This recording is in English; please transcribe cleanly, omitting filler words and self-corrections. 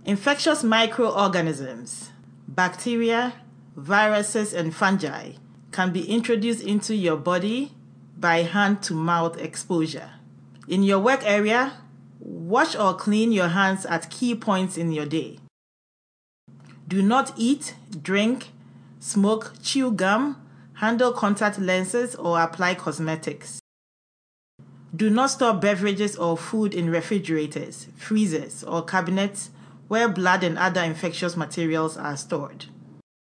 Infectious microorganisms, bacteria, viruses, and fungi can be introduced into your body by hand-to-mouth exposure. In your work area, wash or clean your hands at key points in your day. Do not eat, drink, smoke, chew gum, handle contact lenses, or apply cosmetics. Do not store beverages or food in refrigerators, freezers, or cabinets where blood and other infectious materials are stored.